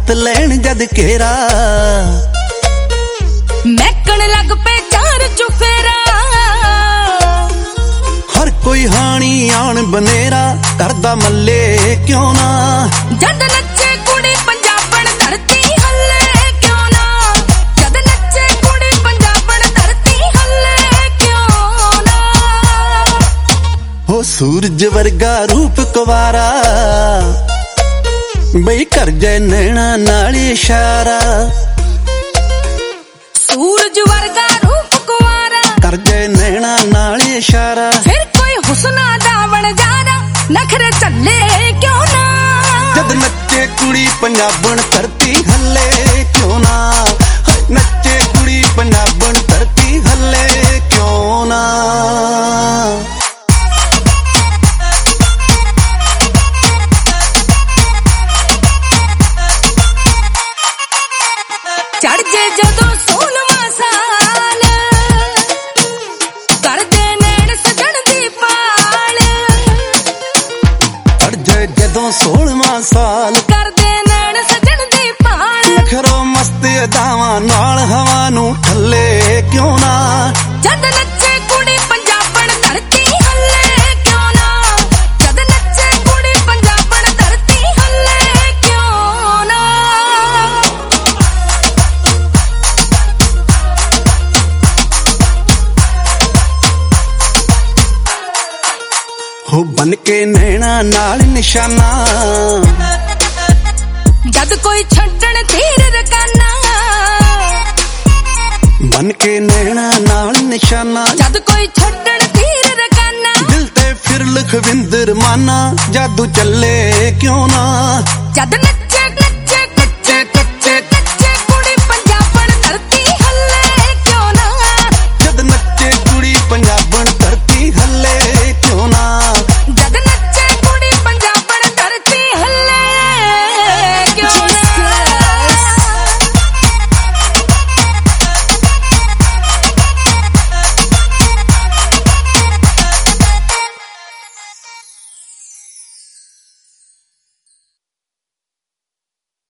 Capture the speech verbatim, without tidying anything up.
मत लैन जद घेरा महकन लग पे चार चुफेरा हर कोई हानी आन बनेरा करदा मल्ले क्यों ना जद नचे कुड़ी पंजाबन धरती हल्ले क्यों ना जद नचे कुड़ी पंजाबन धरती हल्ले क्यों ना हो सूरज वर्गा रूप कुवारा बई कर जाए नैना नाल इशारा सूरज वर्गा रूप कुवारा कर जाए नैना नाल इशारा फिर कोई हुस्ना दावण जाना नखरे चले क्यों ना जद नच्चे कुड़ी पंजाबन धरती हल्ले क्यों ना नच्चे कुड़ी पंजाबन धरती हल्ले क्यों ना चढ़ जे जदों सोलवां साल करदे नैन सजण दी पाल चढ़ जे जदों सोलवां साल करदे नैन सजण दी पाल नखरो मस्त अदावां नाल हवा नूं ठल्ले क्यों ना जद नच्चे कुड़ी पंजाबन धरती हल्ले क्यों ना जद नच्चे कुड़ी पंजाबन धरती हल्ले क्यों ना हो बन के नैना नाल निशाना जद कोई छड्डण तीर रकाना बन के नैना नाल निशाना जद कोई छड्डण तीर रकाना दिल ते फिर लखविंदर माना जादू चले क्यों ना जद नच्चे